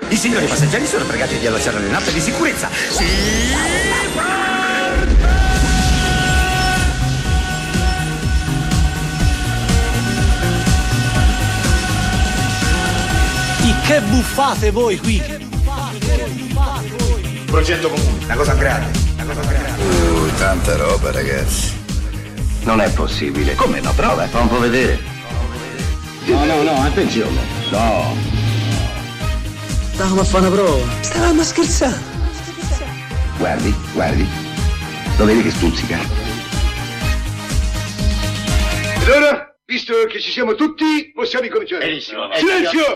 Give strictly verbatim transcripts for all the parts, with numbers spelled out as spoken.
I signori passeggeri sono pregati di allacciare le nappe di sicurezza. Sì! Di che buffate voi qui? Progetto comune, una cosa grande, una cosa grande. Uh, tanta roba, ragazzi. Non è possibile. Come no? Prova, fa un po' vedere. No, no, no, attenzione. No. Stavamo a fare una prova. Stavamo a scherzare. Guardi, guardi. Lo vedi che stuzzica? Ed ora, visto che ci siamo tutti, possiamo incominciare. Benissimo. Silenzio!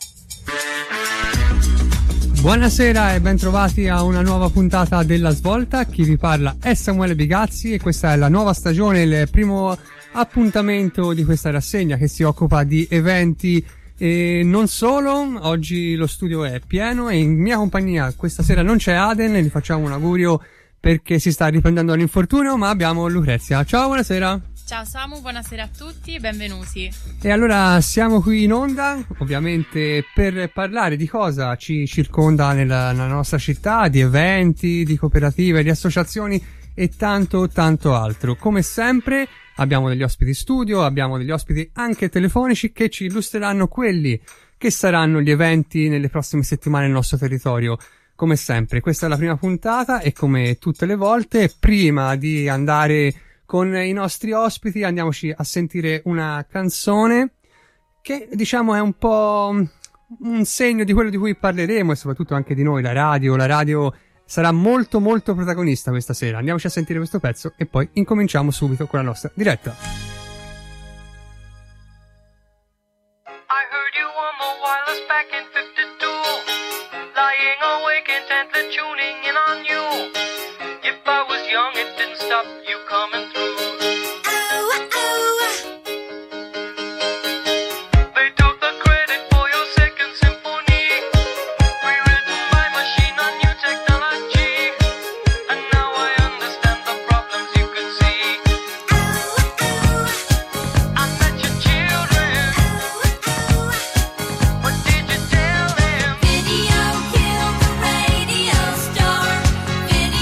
Buonasera e bentrovati a una nuova puntata della Svolta. Chi vi parla è Samuele Bigazzi e questa è la nuova stagione, il primo appuntamento di questa rassegna che si occupa di eventi e non solo. Oggi lo studio è pieno e in mia compagnia questa sera non c'è Aden e gli facciamo un augurio perché si sta riprendendo dall'infortunio, ma abbiamo Lucrezia. Ciao, buonasera. Ciao Samu, buonasera a tutti, benvenuti. E allora siamo qui in onda, ovviamente per parlare di cosa ci circonda nella, nella nostra città, di eventi, di cooperative, di associazioni e tanto tanto altro. Come sempre abbiamo degli ospiti studio, abbiamo degli ospiti anche telefonici che ci illustreranno quelli che saranno gli eventi nelle prossime settimane nel nostro territorio. Come sempre, questa è la prima puntata e come tutte le volte, prima di andare con i nostri ospiti andiamoci a sentire una canzone che diciamo è un po' un segno di quello di cui parleremo e soprattutto anche di noi, la radio. La radio sarà molto molto protagonista questa sera. Andiamoci a sentire questo pezzo e poi incominciamo subito con la nostra diretta. I heard you on the wireless back in fifty-two, lying awake intently tuning in on you. If I was young it didn't stop you coming through. Video killed the radio star. Video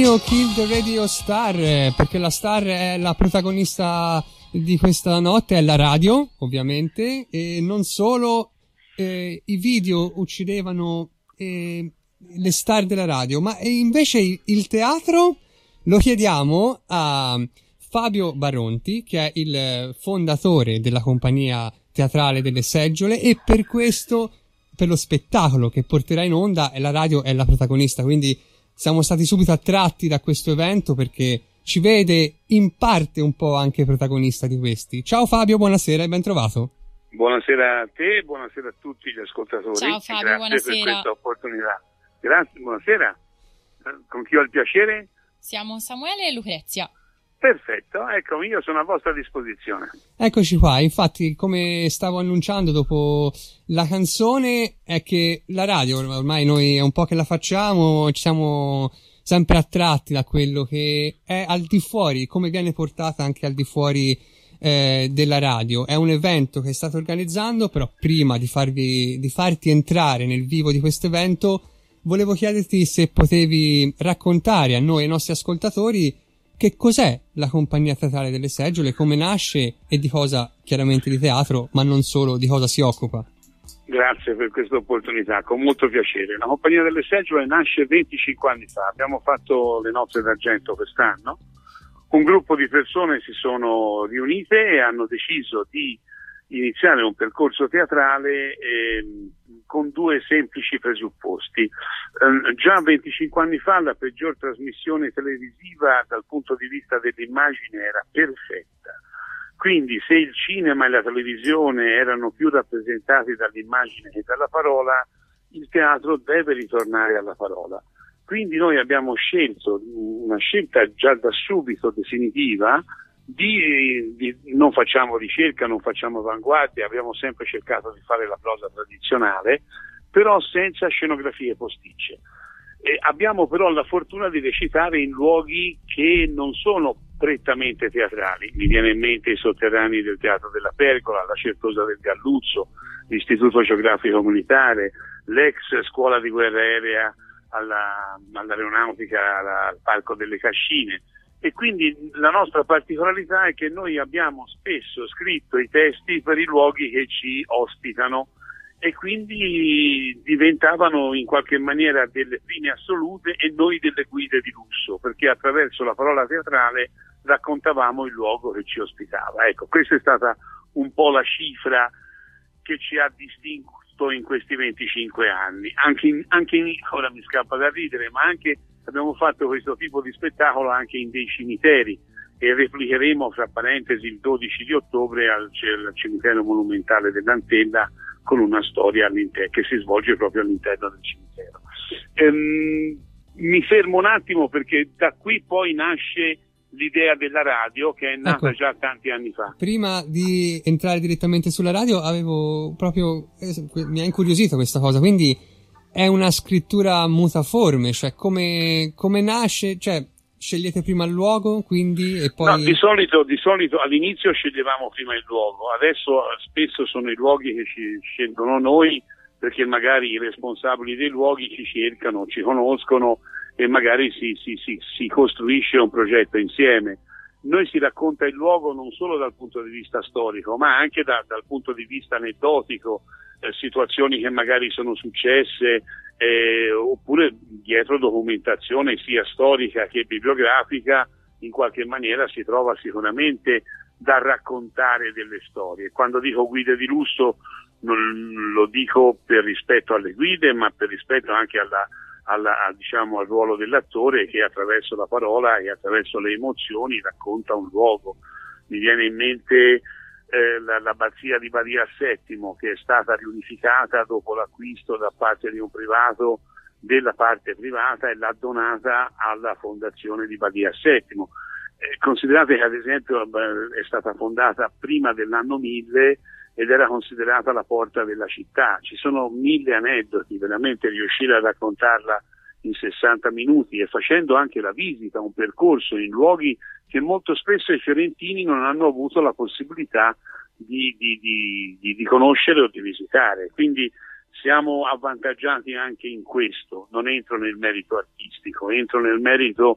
premio Kill the Radio Star, eh, perché la star è la protagonista di questa notte, è la radio, ovviamente, e non solo eh, i video uccidevano eh, le star della radio, ma invece il teatro lo chiediamo a Fabio Baronti, che è il fondatore della compagnia teatrale delle Seggiole, e per questo, per lo spettacolo che porterà in onda, la radio è la protagonista, quindi siamo stati subito attratti da questo evento perché ci vede in parte un po' anche protagonista di questi. Ciao Fabio, buonasera e ben trovato. Buonasera a te, buonasera a tutti gli ascoltatori. Ciao Fabio, grazie buonasera. per questa opportunità. Grazie, buonasera. Con chi ho il piacere? Siamo Samuele e Lucrezia. Perfetto, ecco, io sono a vostra disposizione. Eccoci qua, infatti, come stavo annunciando dopo la canzone, è che la radio, ormai noi è un po' che la facciamo, ci siamo sempre attratti da quello che è al di fuori, come viene portata anche al di fuori eh, della radio. È un evento che state organizzando, però prima di farvi, di farti entrare nel vivo di questo evento, volevo chiederti se potevi raccontare a noi, ai nostri ascoltatori, che cos'è la compagnia teatrale delle Seggiole, come nasce e di cosa, chiaramente di teatro, ma non solo, di cosa si occupa. Grazie per questa opportunità, con molto piacere. La compagnia delle Seggiole nasce venticinque anni fa, abbiamo fatto le nozze d'argento quest'anno. Un gruppo di persone si sono riunite e hanno deciso di iniziare un percorso teatrale eh, con due semplici presupposti. Eh, già venticinque anni fa la peggior trasmissione televisiva dal punto di vista dell'immagine era perfetta. Quindi se il cinema e la televisione erano più rappresentati dall'immagine che dalla parola, il teatro deve ritornare alla parola. Quindi noi abbiamo scelto, una scelta già da subito definitiva, Di, di, non facciamo ricerca, non facciamo avanguardia, abbiamo sempre cercato di fare la prosa tradizionale, però senza scenografie posticce. E abbiamo però la fortuna di recitare in luoghi che non sono prettamente teatrali. Mi viene in mente i sotterranei del Teatro della Pergola, la Certosa del Galluzzo, l'Istituto Geografico Militare, l'ex Scuola di Guerra Aerea alla, all'Aeronautica, alla, al Parco delle Cascine. E quindi la nostra particolarità è che noi abbiamo spesso scritto i testi per i luoghi che ci ospitano e quindi diventavano in qualche maniera delle fini assolute e noi delle guide di lusso, perché attraverso la parola teatrale raccontavamo il luogo che ci ospitava. Ecco, questa è stata un po' la cifra che ci ha distinto in questi venticinque anni. Anche in, anche in, ora mi scappa da ridere, ma anche abbiamo fatto questo tipo di spettacolo anche in dei cimiteri e replicheremo, fra parentesi, il dodici di ottobre al, al cimitero monumentale dell'Antella con una storia all'interno che si svolge proprio all'interno del cimitero. Ehm, mi fermo un attimo perché da qui poi nasce l'idea della radio, che è nata ecco, già tanti anni fa. Prima di entrare direttamente sulla radio avevo proprio eh, mi ha incuriosito questa cosa, quindi è una scrittura mutaforme, cioè come, come nasce, cioè scegliete prima il luogo, quindi e poi... No, di solito, di solito all'inizio sceglievamo prima il luogo, adesso spesso sono i luoghi che ci scelgono noi, perché magari i responsabili dei luoghi ci cercano, ci conoscono e magari si, si, si, si costruisce un progetto insieme. Noi si racconta il luogo non solo dal punto di vista storico, ma anche da, dal punto di vista aneddotico, eh, situazioni che magari sono successe, eh, oppure dietro documentazione sia storica che bibliografica, in qualche maniera si trova sicuramente da raccontare delle storie. Quando dico guide di lusso non lo dico per rispetto alle guide, ma per rispetto anche alla Alla, diciamo, al ruolo dell'attore che attraverso la parola e attraverso le emozioni racconta un luogo. Mi viene in mente eh, la, l'abbazia di Badia Settimo, che è stata riunificata dopo l'acquisto da parte di un privato della parte privata e l'ha donata alla fondazione di Badia Settimo. Eh, considerate che ad esempio è stata fondata prima dell'anno mille ed era considerata la porta della città. Ci sono mille aneddoti, veramente riuscire a raccontarla in sessanta minuti e facendo anche la visita, un percorso in luoghi che molto spesso i fiorentini non hanno avuto la possibilità di, di, di, di, di conoscere o di visitare. Quindi siamo avvantaggiati anche in questo. Non entro nel merito artistico, entro nel merito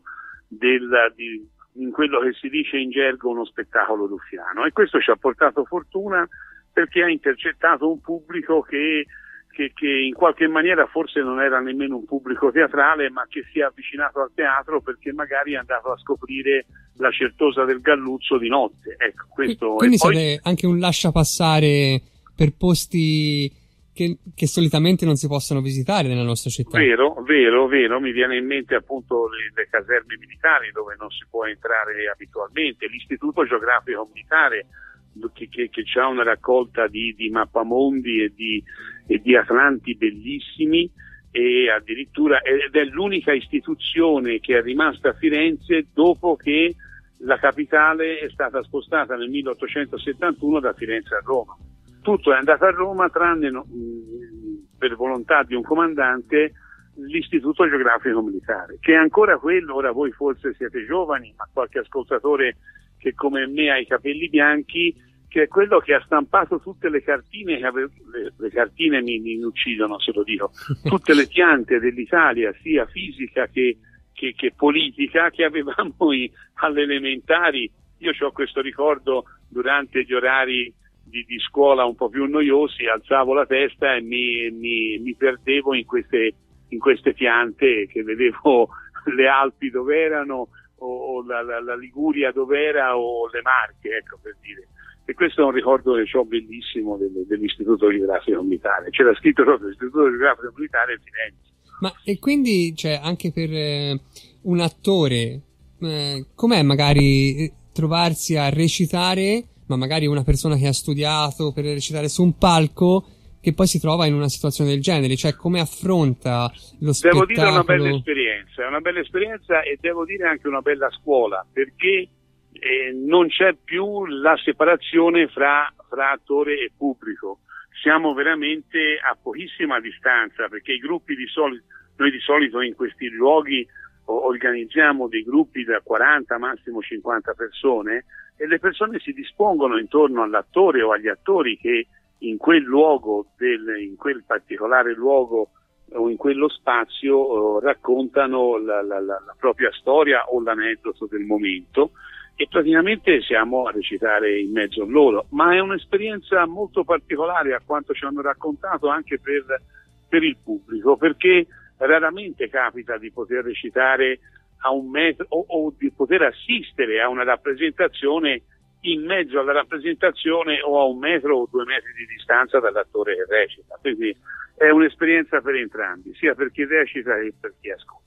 del, di, in quello che si dice in gergo uno spettacolo ruffiano, e questo ci ha portato fortuna perché ha intercettato un pubblico che, che, che in qualche maniera forse non era nemmeno un pubblico teatrale, ma che si è avvicinato al teatro perché magari è andato a scoprire la Certosa del Galluzzo di notte. Ecco, questo quindi poi... siete anche un lasciapassare per posti che, che solitamente non si possono visitare nella nostra città. Vero, vero, vero, mi viene in mente appunto le, le caserme militari dove non si può entrare abitualmente, l'Istituto Geografico Militare che, che, che ha una raccolta di, di mappamondi e di, e di atlanti bellissimi, e addirittura ed è l'unica istituzione che è rimasta a Firenze dopo che la capitale è stata spostata nel milleottocentosettantuno da Firenze a Roma. Tutto è andato a Roma tranne no, mh, per volontà di un comandante l'Istituto Geografico Militare, che è ancora quello. Ora voi forse siete giovani, ma qualche ascoltatore che come me ha i capelli bianchi, che è quello che ha stampato tutte le cartine che ave- le, le cartine mi, mi uccidono se lo dico, tutte le piante dell'Italia, sia fisica che, che, che politica, che avevamo i, alle elementari. Io ho questo ricordo durante gli orari Di, di scuola un po' più noiosi, alzavo la testa e mi, mi, mi perdevo in queste, in queste piante, che vedevo le Alpi dove erano, o, o la, la, la Liguria dove era, o le Marche, ecco, per dire. E questo è un ricordo che ho bellissimo del, dell'Istituto Geografico Militare. C'era scritto proprio l'Istituto Geografico Militare a Firenze. Ma e quindi, cioè, anche per eh, un attore, eh, com'è magari trovarsi a recitare, ma magari una persona che ha studiato per recitare su un palco, che poi si trova in una situazione del genere, cioè come affronta lo spettacolo? Devo dire è una bella esperienza, è una bella esperienza e devo dire anche una bella scuola, perché eh, non c'è più la separazione fra, fra attore e pubblico, siamo veramente a pochissima distanza, perché i gruppi di solito, noi di solito in questi luoghi organizziamo dei gruppi da quaranta, massimo cinquanta persone, e le persone si dispongono intorno all'attore o agli attori che in quel luogo, del, in quel particolare luogo o in quello spazio eh, raccontano la, la, la, la propria storia o l'aneddoto del momento, e praticamente siamo a recitare in mezzo a loro. Ma è un'esperienza molto particolare, a quanto ci hanno raccontato, anche per, per il pubblico, perché raramente capita di poter recitare a un metro o, o di poter assistere a una rappresentazione in mezzo alla rappresentazione o a un metro o due metri di distanza dall'attore che recita. Quindi è un'esperienza per entrambi, sia per chi recita che per chi ascolta.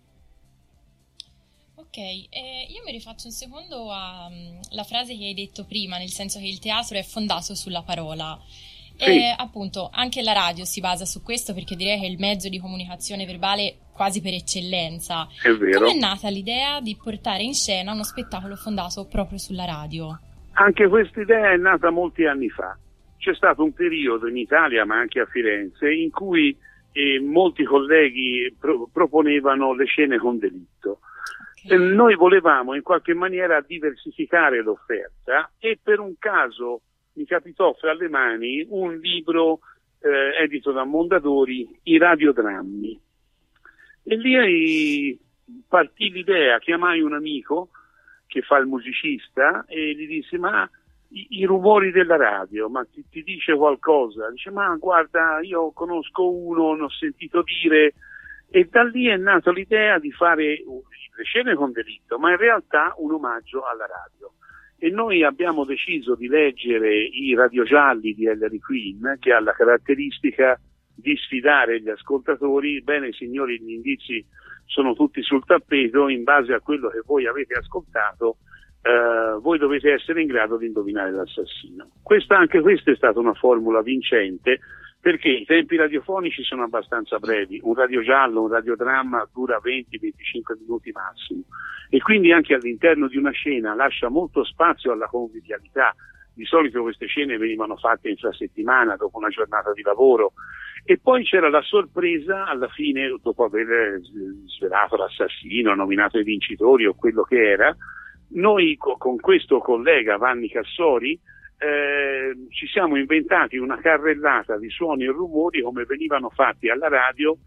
Ok, eh, io mi rifaccio un secondo alla frase che hai detto prima, nel senso che il teatro è fondato sulla parola. Sì. E appunto anche la radio si basa su questo, perché direi che è il mezzo di comunicazione verbale quasi per eccellenza. È vero. Come è nata l'idea di portare in scena uno spettacolo fondato proprio sulla radio? Anche questa idea è nata molti anni fa. C'è stato un periodo in Italia, ma anche a Firenze, in cui eh, molti colleghi pro- proponevano le scene con delitto. Okay. E noi volevamo in qualche maniera diversificare l'offerta, e per un caso mi capitò fra le mani un libro eh, edito da Mondadori, I radiodrammi. E lì partì l'idea, chiamai un amico che fa il musicista e gli dissi: ma i, i rumori della radio, ma ti, ti dice qualcosa? Dice: ma guarda, io conosco uno, ne ho sentito dire. E da lì è nata l'idea di fare le scene con delitto, ma in realtà un omaggio alla radio. E noi abbiamo deciso di leggere i radiogialli di Ellery Queen, che ha la caratteristica di sfidare gli ascoltatori. Bene signori, gli indizi sono tutti sul tappeto, in base a quello che voi avete ascoltato eh, voi dovete essere in grado di indovinare l'assassino. Questa, anche questa è stata una formula vincente, perché i tempi radiofonici sono abbastanza brevi, un radiogiallo, un radiodramma dura venti venticinque minuti massimo, e quindi anche all'interno di una scena lascia molto spazio alla convivialità. Di solito queste scene venivano fatte infrasettimana, dopo una giornata di lavoro, e poi c'era la sorpresa alla fine, dopo aver svelato l'assassino, nominato i vincitori o quello che era. Noi co- con questo collega Vanni Cassori Eh, ci siamo inventati una carrellata di suoni e rumori come venivano fatti alla radio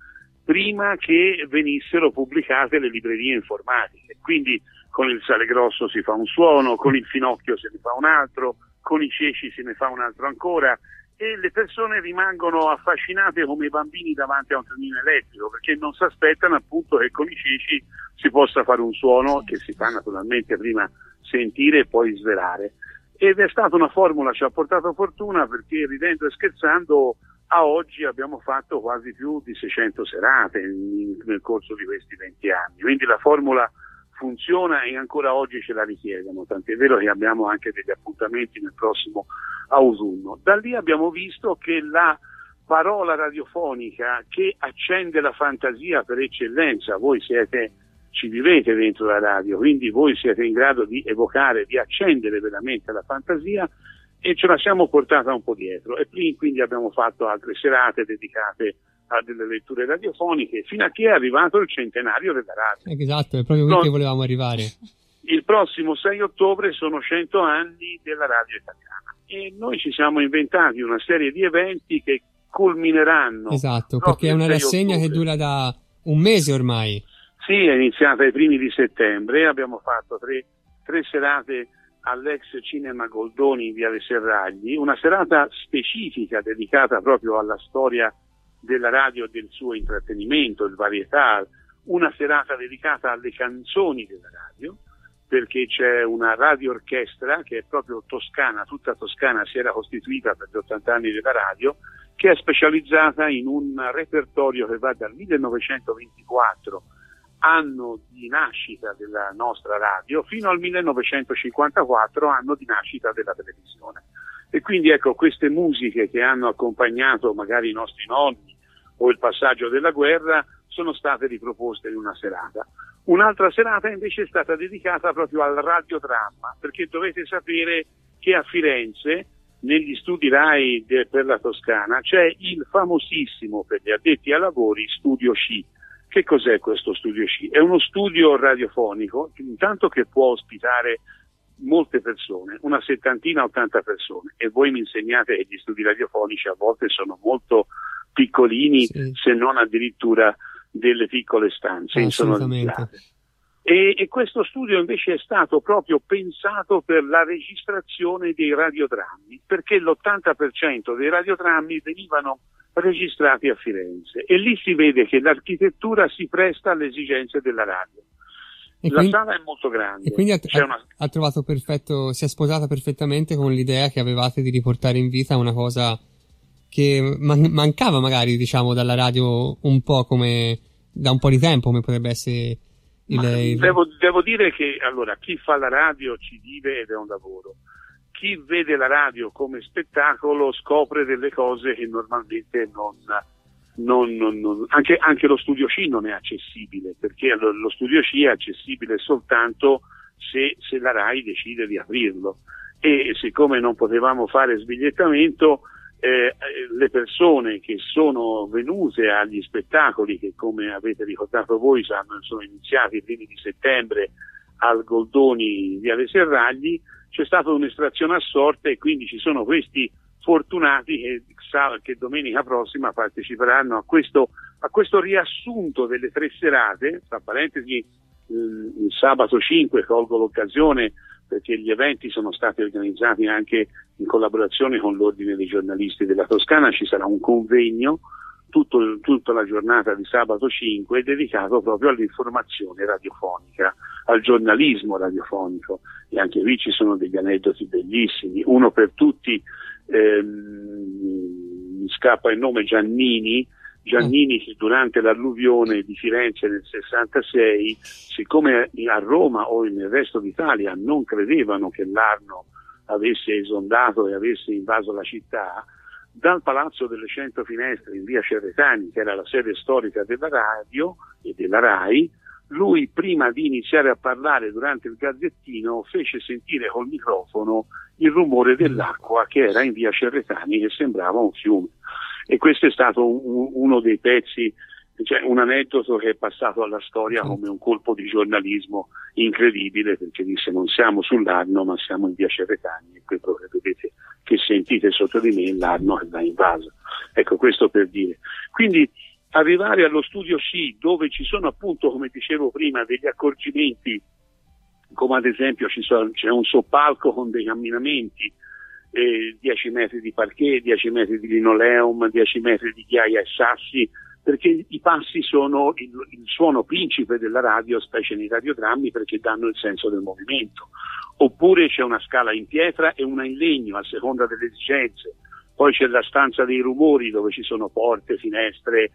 prima che venissero pubblicate le librerie informatiche. Quindi con il sale grosso si fa un suono, con il finocchio se ne fa un altro, con i ceci se ne fa un altro ancora, e le persone rimangono affascinate come i bambini davanti a un trenino elettrico, perché non si aspettano appunto che con i ceci si possa fare un suono che si fa naturalmente prima sentire e poi svelare. Ed è stata una formula, ci ha portato fortuna, perché ridendo e scherzando a oggi abbiamo fatto quasi più di seicento serate in, nel corso di questi venti anni, quindi la formula funziona e ancora oggi ce la richiedono, tant'è vero che abbiamo anche degli appuntamenti nel prossimo autunno. Da lì abbiamo visto che la parola radiofonica che accende la fantasia per eccellenza, voi siete, ci vivete dentro la radio, quindi voi siete in grado di evocare, di accendere veramente la fantasia, e ce la siamo portata un po' dietro, e quindi abbiamo fatto altre serate dedicate a delle letture radiofoniche, fino a che è arrivato il centenario della radio. Esatto, è proprio qui no, che volevamo arrivare. Il prossimo sei ottobre sono cento anni della radio italiana, e noi ci siamo inventati una serie di eventi che culmineranno. Esatto, perché è una rassegna ottobre. Che dura da un mese ormai. Sì, è iniziata ai primi di settembre, abbiamo fatto tre, tre serate all'ex Cinema Goldoni in Viale Serragli, una serata specifica dedicata proprio alla storia della radio e del suo intrattenimento, il varietà, una serata dedicata alle canzoni della radio, perché c'è una radio orchestra che è proprio toscana, tutta toscana, si era costituita per gli ottanta anni della radio, che è specializzata in un repertorio che va dal millenovecentoventiquattro, anno di nascita della nostra radio, fino al millenovecentocinquantaquattro, anno di nascita della televisione. E quindi ecco, queste musiche che hanno accompagnato magari i nostri nonni o il passaggio della guerra sono state riproposte in una serata. Un'altra serata invece è stata dedicata proprio al radiodramma, perché dovete sapere che a Firenze, negli studi RAI de, per la Toscana, c'è il famosissimo, per gli addetti ai lavori, Studio C. Che cos'è questo Studio C? È uno studio radiofonico, intanto che può ospitare molte persone, una settantina, ottanta persone, e voi mi insegnate che gli studi radiofonici a volte sono molto piccolini, sì, se non addirittura delle piccole stanze insonorizzate. E, e questo studio invece è stato proprio pensato per la registrazione dei radiodrammi, perché l'ottanta per cento dei radiodrammi venivano registrati a Firenze, e lì si vede che l'architettura si presta alle esigenze della radio. E la quindi, sala è molto grande. E quindi ha, C'è una... ha trovato perfetto, si è sposata perfettamente con l'idea che avevate di riportare in vita una cosa che man- mancava magari, diciamo, dalla radio un po' come da un po' di tempo, come potrebbe essere il... il... Devo, devo dire che allora chi fa la radio ci vive ed è un lavoro. Chi vede la radio come spettacolo scopre delle cose che normalmente non, non, non, non anche, anche lo Studio C non è accessibile, perché lo, lo Studio C è accessibile soltanto se, se la RAI decide di aprirlo, e siccome non potevamo fare sbigliettamento, eh, le persone che sono venute agli spettacoli, che come avete ricordato voi sono, sono iniziati i primi di settembre al Goldoni Viale Serragli, c'è stata un'estrazione a sorte, e quindi ci sono questi fortunati che, che domenica prossima parteciperanno a questo, a questo riassunto delle tre serate. Tra parentesi, il, il sabato cinque colgo l'occasione, perché gli eventi sono stati organizzati anche in collaborazione con l'Ordine dei giornalisti della Toscana, ci sarà un convegno tutto, tutta la giornata di sabato cinque dedicato proprio all'informazione radiofonica, al giornalismo radiofonico, e anche lì ci sono degli aneddoti bellissimi. Uno per tutti, ehm, mi scappa il nome, Giannini, Giannini che durante l'alluvione di Firenze nel sessantasei, siccome a Roma o nel resto d'Italia non credevano che l'Arno avesse esondato e avesse invaso la città, dal Palazzo delle Cento Finestre in via Cerretani, che era la sede storica della radio e della RAI, lui, prima di iniziare a parlare durante il Gazzettino, fece sentire col microfono il rumore dell'acqua che era in via Cerretani, che sembrava un fiume. E questo è stato un, uno dei pezzi, cioè un aneddoto che è passato alla storia come un colpo di giornalismo incredibile, perché disse: non siamo sull'Arno ma siamo in via Cerretani, e quello che vedete, che sentite sotto di me, l'Arno che l'ha invaso. Ecco, questo per dire. Quindi arrivare allo studio C, dove ci sono appunto, come dicevo prima, degli accorgimenti, come ad esempio ci sono, c'è un soppalco con dei camminamenti, eh, dieci metri di parquet, dieci metri di linoleum, dieci metri di ghiaia e sassi, perché i passi sono il, il suono principe della radio, specie nei radiodrammi, perché danno il senso del movimento. Oppure c'è una scala in pietra e una in legno, a seconda delle esigenze. Poi c'è la stanza dei rumori, dove ci sono porte, finestre,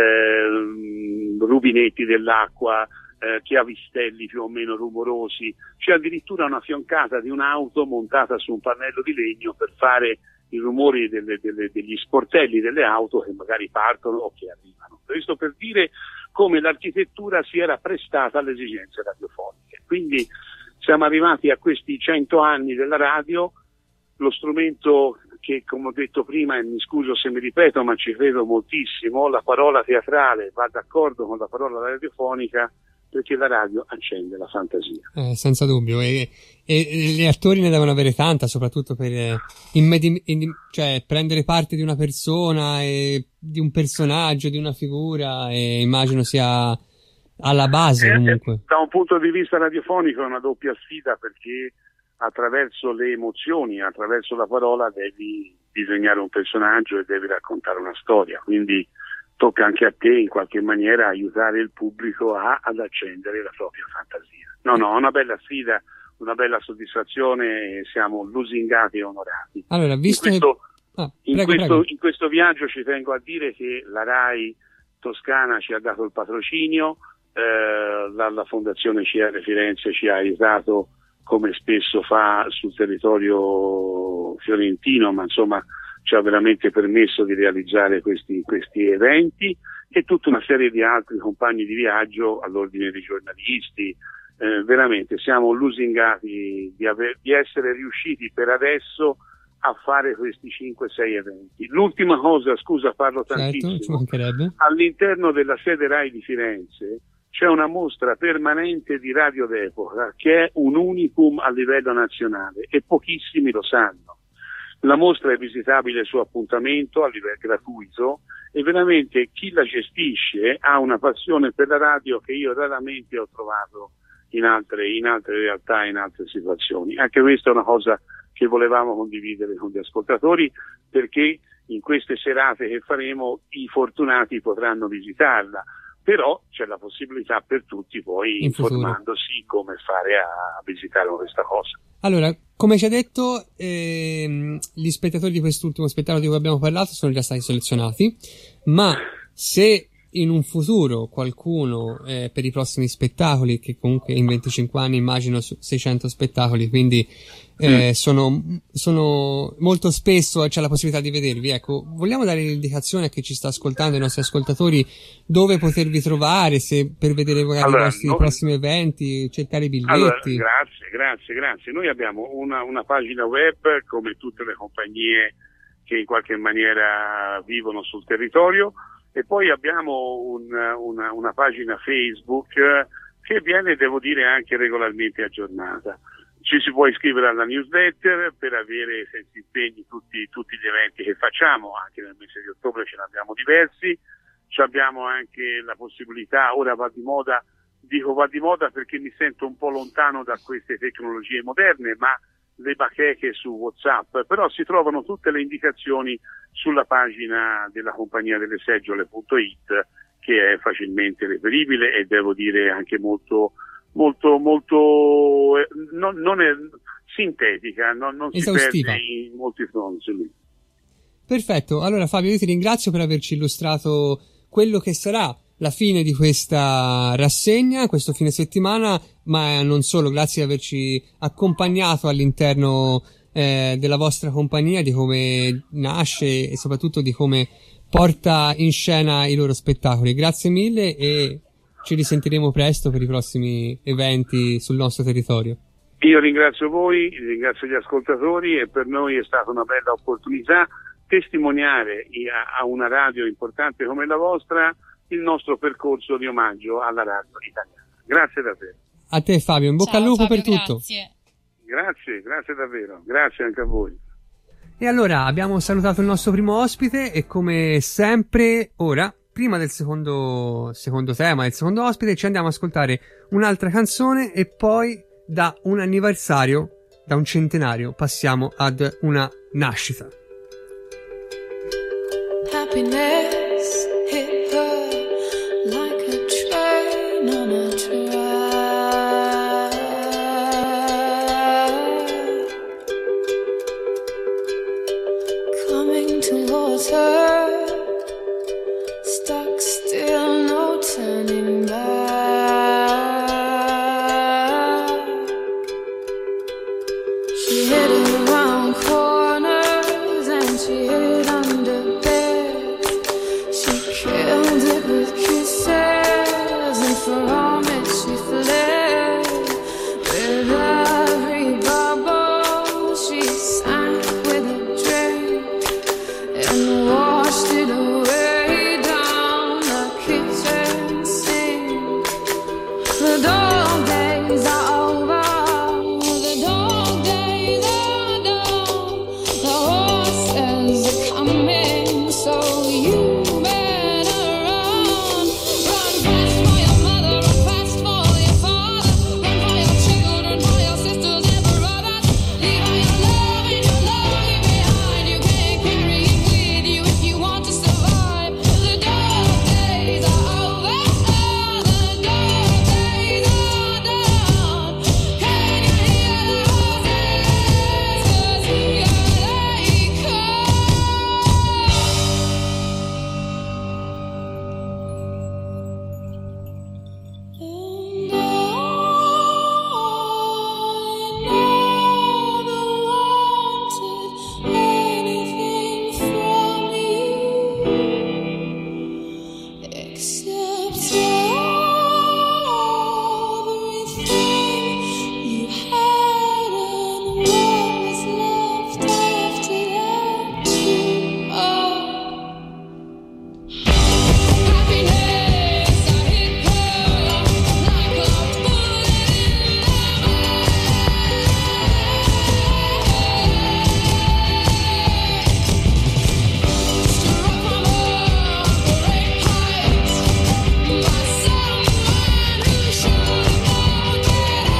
eh, rubinetti dell'acqua, eh, chiavistelli più o meno rumorosi. C'è addirittura una fioncata di un'auto montata su un pannello di legno per fare i rumori delle, delle, degli sportelli delle auto che magari partono o che arrivano. Questo per dire come l'architettura si era prestata alle esigenze radiofoniche. Quindi siamo arrivati a questi cento anni della radio, lo strumento che, come ho detto prima, e mi scuso se mi ripeto, ma ci credo moltissimo, la parola teatrale va d'accordo con la parola radiofonica, perché la radio accende la fantasia. Eh, senza dubbio, e, e, e gli attori ne devono avere tanta, soprattutto per eh, immedi- in, cioè, prendere parte di una persona, e di un personaggio, di una figura, e immagino sia alla base comunque. Eh, da un punto di vista radiofonico è una doppia sfida, perché attraverso le emozioni, attraverso la parola devi disegnare un personaggio e devi raccontare una storia, quindi tocca anche a te in qualche maniera aiutare il pubblico a, ad accendere la propria fantasia. No, no, una bella sfida, una bella soddisfazione, siamo lusingati e onorati. Allora, visto in questo, che... ah, in, prego, questo, prego. in questo viaggio ci tengo a dire che la RAI Toscana ci ha dato il patrocinio, eh, la, la Fondazione C R Firenze ci ha aiutato, come spesso fa sul territorio fiorentino, ma insomma ci ha veramente permesso di realizzare questi, questi eventi, e tutta una serie di altri compagni di viaggio all'ordine dei giornalisti. Eh, veramente siamo lusingati di, aver, di essere riusciti per adesso a fare questi cinque sei eventi. L'ultima cosa, scusa, parlo tantissimo, certo, ci mancherebbe. All'interno della sede RAI di Firenze c'è una mostra permanente di radio d'epoca che è un unicum a livello nazionale e pochissimi lo sanno. La mostra è visitabile su appuntamento a livello gratuito, e veramente chi la gestisce ha una passione per la radio che io raramente ho trovato in altre, in altre realtà, in altre situazioni. Anche questa è una cosa che volevamo condividere con gli ascoltatori, perché in queste serate che faremo i fortunati potranno visitarla, però c'è la possibilità per tutti poi, in informandosi, come fare a visitare questa cosa. Allora, come ci ha detto, ehm, gli spettatori di quest'ultimo spettacolo di cui abbiamo parlato sono già stati selezionati, ma se in un futuro qualcuno, eh, per i prossimi spettacoli, che comunque in venticinque anni immagino seicento spettacoli, quindi eh, mm. sono, sono molto spesso c'è la possibilità di vedervi, ecco, vogliamo dare l'indicazione a chi ci sta ascoltando, ai nostri ascoltatori, dove potervi trovare, se per vedere magari allora, i vostri noi... prossimi eventi, cercare i biglietti. Allora, grazie, grazie, grazie. Noi abbiamo una, una pagina web, come tutte le compagnie che in qualche maniera vivono sul territorio, e poi abbiamo un, una, una pagina Facebook che viene, devo dire, anche regolarmente aggiornata. Ci si può iscrivere alla newsletter per avere senza impegni tutti, tutti gli eventi che facciamo, anche nel mese di ottobre ce ne abbiamo diversi. Ci abbiamo anche la possibilità, ora va di moda, dico va di moda perché mi sento un po' lontano da queste tecnologie moderne, ma le bacheche su WhatsApp, però si trovano tutte le indicazioni sulla pagina della compagnia delle seggiole punto it, che è facilmente reperibile e devo dire anche molto molto molto eh, non, non è sintetica, non, non si perde in molti fronti. Perfetto, allora Fabio, io ti ringrazio per averci illustrato quello che sarà la fine di questa rassegna, questo fine settimana, ma non solo, grazie di averci accompagnato all'interno eh, della vostra compagnia, di come nasce e soprattutto di come porta in scena i loro spettacoli. Grazie mille e ci risentiremo presto per i prossimi eventi sul nostro territorio. Io ringrazio voi, ringrazio gli ascoltatori, e per noi è stata una bella opportunità testimoniare a una radio importante come la vostra il nostro percorso di omaggio alla radio italiana. Grazie davvero. A te Fabio, in bocca Ciao, al lupo Fabio, per tutto. Grazie. Grazie, grazie davvero. Grazie anche a voi. E allora abbiamo salutato il nostro primo ospite e come sempre ora prima del secondo, secondo tema, del secondo ospite, ci andiamo ad ascoltare un'altra canzone e poi da un anniversario, da un centenario, passiamo ad una nascita. Happiness hit her like a train on a track. Coming towards her, stuck still, no turning back. She hid around corners and she hid under beds. She killed it with kisses and from it she fled. With every bubble she sank with a drink and washed it away down the kitchen sink. The dog days are over, the dog days are done. The horses are coming, so you better run. Run fast for your mother, run fast for your father, run for your children, for your sisters and brothers. Leave all your love and your longing behind. You can't carry it with you if you want to survive. The dog days are over, the dog days are done. Can you hear the horses? 'Cause here they come. And I never wanted anything from you except everything you had and what was left after that too. Oh. Happiness, I hit her like a bullet in the struck from a great height by someone who should have known better.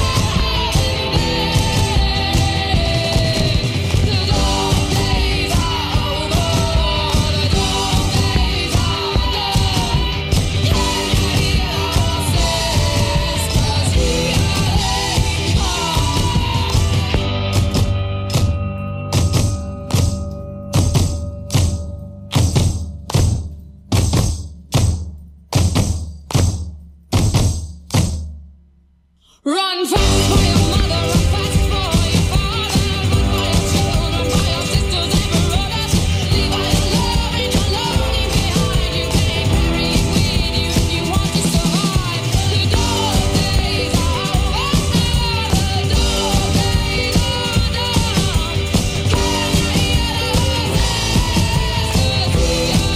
The dog days are over, the dog days are done. Can you hear the horses? 'Cause here they come. Run fast for your mother, run fast for your father, run for your children, for your sisters and brothers. Leave all your love and your longing behind. You can't carry it with you if you want to survive. The dog days are over, the dog days are done. Can you hear the horses? 'Cause here they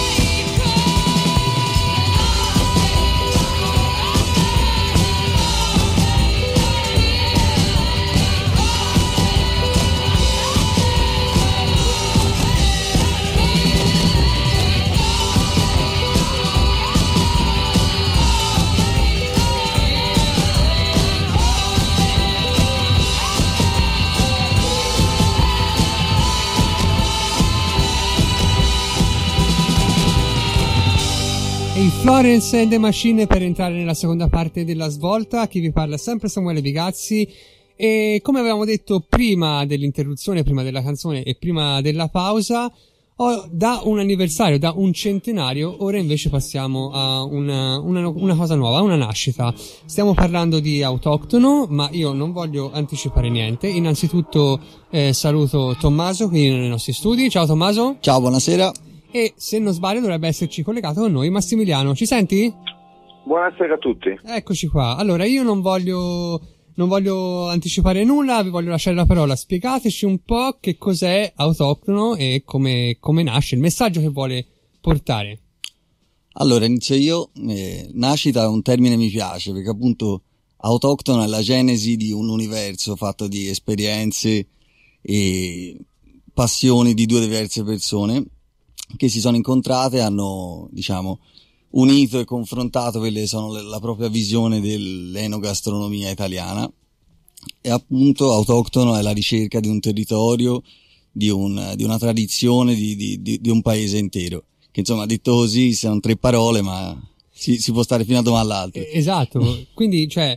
E i Florence and the Machine per entrare nella seconda parte della svolta. Chi vi parla è sempre Samuele Bigazzi e come avevamo detto prima dell'interruzione, prima della canzone e prima della pausa, oh, da un anniversario, da un centenario, ora invece passiamo a una, una, una cosa nuova, una nascita. Stiamo parlando di autoctono, ma io non voglio anticipare niente. Innanzitutto eh, saluto Tommaso qui nei nostri studi. Ciao Tommaso. Ciao, buonasera. E se non sbaglio dovrebbe esserci collegato con noi Massimiliano. Ci senti? Buonasera a tutti. Eccoci qua. Allora io non voglio non voglio anticipare nulla, vi voglio lasciare la parola. Spiegateci un po' che cos'è autoctono e come, come nasce, il messaggio che vuole portare. Allora inizio io. eh, Nascita è un termine che mi piace perché appunto autoctono è la genesi di un universo fatto di esperienze e passioni di due diverse persone. che si sono incontrate e hanno, diciamo, unito e confrontato quelle che sono le, la propria visione dell'enogastronomia italiana. E appunto Autoctono è la ricerca di un territorio, di, un, di una tradizione, di, di, di, di un paese intero. Che insomma, detto così, sono tre parole, ma si, si può stare fino a domani all'altro. Esatto, quindi cioè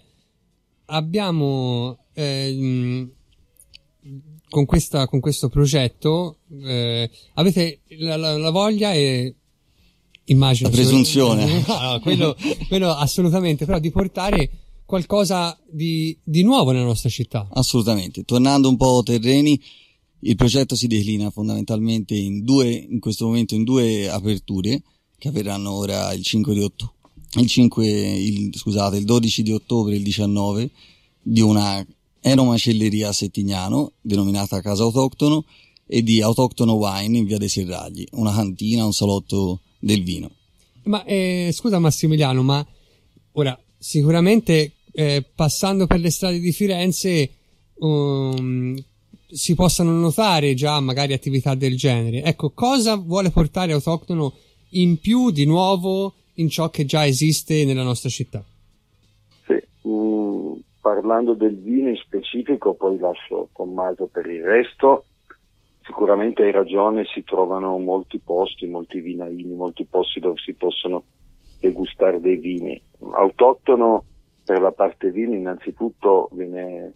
abbiamo eh, con, questa, con questo progetto eh, avete la, la, la voglia e immagino la presunzione no, no, quello, quello assolutamente, però di portare qualcosa di, di nuovo nella nostra città. Assolutamente. Tornando un po' terreni, il progetto si declina fondamentalmente in due, in questo momento in due aperture che avverranno ora il cinque di ottobre, il cinque, il, scusate, il dodici di ottobre e il diciannove, di una enomacelleria a Settignano denominata Casa Autoctono e di Autoctono Wine in via dei Serragli, una cantina, un salotto del vino. Ma eh, scusa Massimiliano, ma ora sicuramente eh, passando per le strade di Firenze um, si possano notare già magari attività del genere. Ecco, cosa vuole portare Autoctono in più di nuovo in ciò che già esiste nella nostra città? Sì, mh, parlando del vino in specifico, poi lascio Tommaso per il resto. Sicuramente hai ragione, si trovano molti posti, molti vinaini, molti posti dove si possono degustare dei vini. Autoctono per la parte vino innanzitutto viene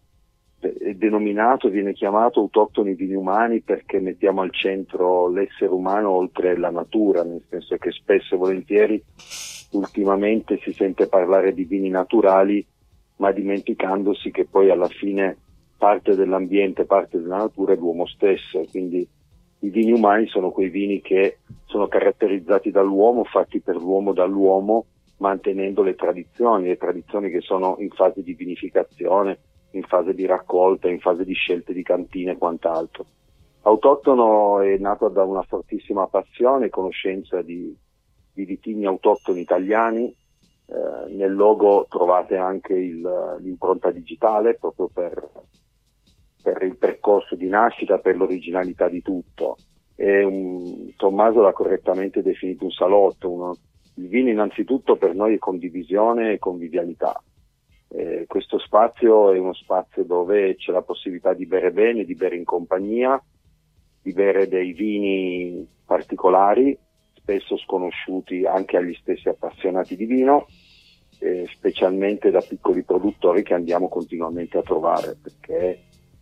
è denominato, viene chiamato autoctoni vini umani perché mettiamo al centro l'essere umano oltre la natura, nel senso che spesso e volentieri ultimamente si sente parlare di vini naturali, ma dimenticandosi che poi alla fine parte dell'ambiente, parte della natura è l'uomo stesso, quindi i vini umani sono quei vini che sono caratterizzati dall'uomo, fatti per l'uomo, dall'uomo, mantenendo le tradizioni, le tradizioni che sono in fase di vinificazione, in fase di raccolta, in fase di scelte di cantine e quant'altro. Autoctono è nato da una fortissima passione e conoscenza di, di vitigni autoctoni italiani. Eh, nel logo trovate anche il, l'impronta digitale proprio per, per il percorso di nascita, per l'originalità di tutto. È un, Tommaso l'ha correttamente definito un salotto. Uno, il vino innanzitutto per noi è condivisione e convivialità. Eh, questo spazio è uno spazio dove c'è la possibilità di bere bene, di bere in compagnia, di bere dei vini particolari, spesso sconosciuti anche agli stessi appassionati di vino, eh, specialmente da piccoli produttori che andiamo continuamente a trovare, perché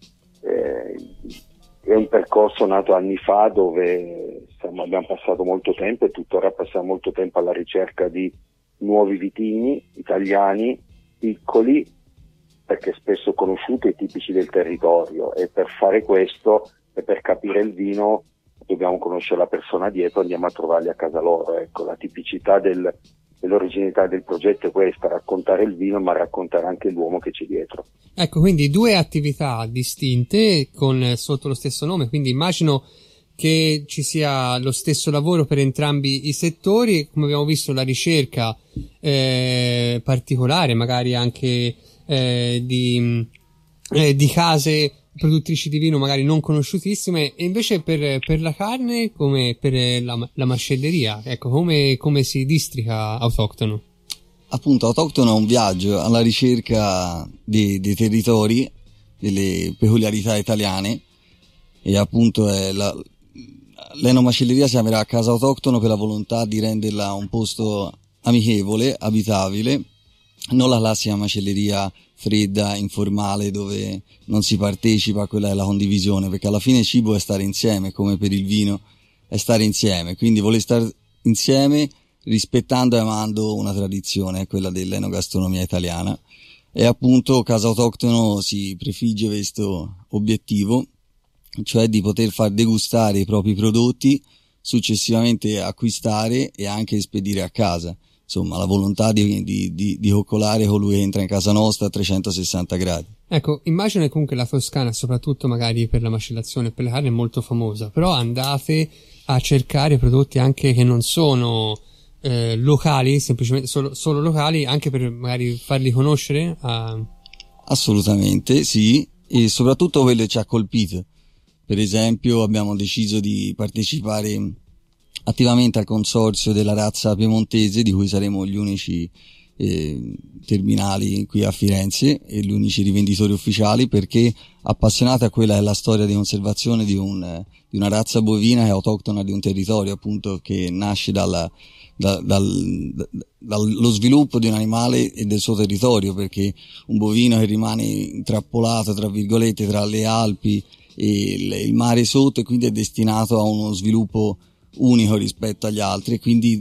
eh, è un percorso nato anni fa dove insomma, abbiamo passato molto tempo e tuttora passiamo molto tempo alla ricerca di nuovi vitigni italiani piccoli, perché spesso conosciuti e tipici del territorio, e per fare questo e per capire il vino dobbiamo conoscere la persona dietro, andiamo a trovarli a casa loro. Ecco, la tipicità del, dell'originalità del progetto è questa: raccontare il vino ma raccontare anche l'uomo che c'è dietro. Ecco, quindi due attività distinte con sotto lo stesso nome, quindi immagino che ci sia lo stesso lavoro per entrambi i settori, come abbiamo visto la ricerca eh, particolare magari anche eh, di, eh, di case produttrici di vino magari non conosciutissime, e invece per, per la carne come per la, la macelleria, ecco, come, come si districa Autoctono? Appunto, Autoctono è un viaggio alla ricerca dei, dei territori, delle peculiarità italiane, e appunto è la l'enomacelleria si chiamerà Casa Autoctono per la volontà di renderla un posto amichevole, abitabile, non la classica macelleria fredda, informale, dove non si partecipa a quella della condivisione, perché alla fine il cibo è stare insieme, come per il vino è stare insieme, quindi vuole stare insieme rispettando e amando una tradizione, quella dell'enogastronomia italiana, e appunto Casa Autoctono si prefigge questo obiettivo, cioè di poter far degustare i propri prodotti, successivamente acquistare e anche spedire a casa. Insomma, la volontà di, di, di, di coccolare colui che entra in casa nostra a trecentosessanta gradi. Ecco, immagino che comunque la Toscana, soprattutto magari per la macellazione e per la carne, è molto famosa, però andate a cercare prodotti anche che non sono eh, locali, semplicemente solo, solo locali, anche per magari farli conoscere? A... Assolutamente, sì, e soprattutto quello che ci ha colpito. Per esempio abbiamo deciso di partecipare attivamente al consorzio della razza piemontese, di cui saremo gli unici eh, terminali qui a Firenze e gli unici rivenditori ufficiali, perché appassionati a quella è la storia di conservazione di, un, di una razza bovina che è autoctona di un territorio, appunto, che nasce dalla, da, dal, da, dallo sviluppo di un animale e del suo territorio, perché un bovino che rimane intrappolato, tra virgolette, tra le Alpi e il, il mare sotto, e quindi è destinato a uno sviluppo unico rispetto agli altri, e quindi